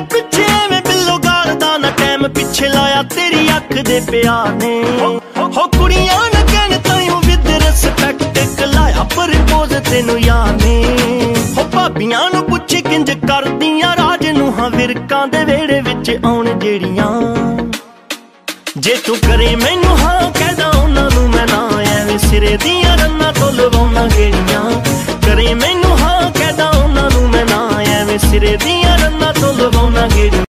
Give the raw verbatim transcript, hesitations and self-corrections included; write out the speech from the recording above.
पिछे एवें बिल्लो गालदा ना टैम पिछे लाया तेरी अख दे प्यार ने हो कुड़ियां न कहन ताईं विद रिस्पैक्ट कलाया प्रपोज तेनू यार ने हो भाबियां नू पुछी किंज करदियां राज नू हां विरकां दे वेड़े विच आउण जेड़ियां जे तू करे मैनू हां कहदा उन्हां नू मैं ना एवें सिरे दियां रन्नां तो लवाउणा गेड़ियां करे मैनू हां कहदा उन्हां नू मैं ना एवें सिरे दियां रन्नां तो लवाउणा गेड़ियां।